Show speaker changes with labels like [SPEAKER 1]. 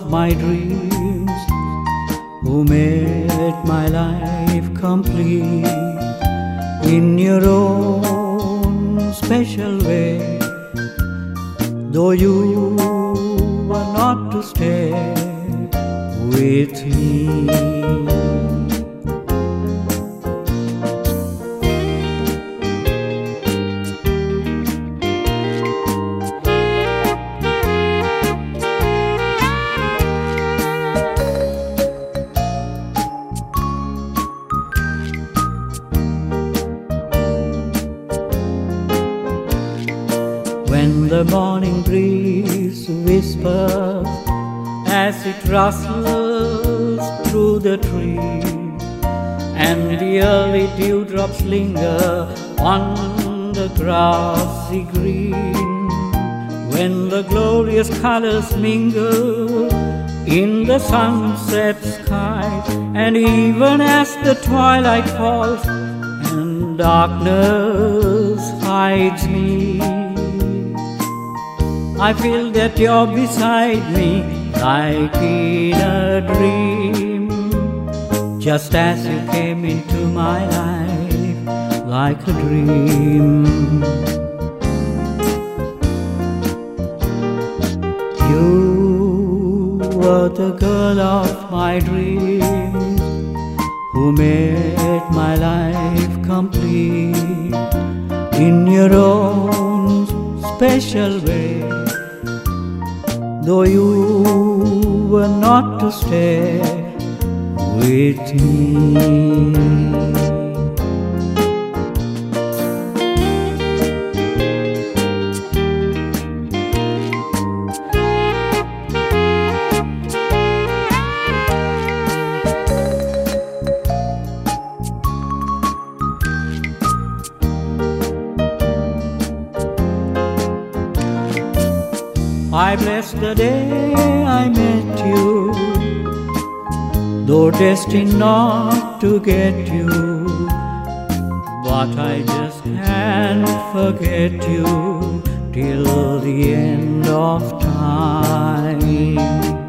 [SPEAKER 1] of my dreams, who made my life complete in your own special way. Though you were not to stay with me. When the morning breeze whispers as it rustles through the trees, and the early dewdrops linger on the grassy green, when the glorious colors mingle in the sunset sky, and even as the twilight falls and darkness hides me, I feel that you're beside me like in a dream, just as you came into my life like a dream. You were the girl of my dreams, who made my life complete in your own special way. Though you were not to stay with me. I bless the day I met you, though destined not to get you, but I just can't forget you till the end of time.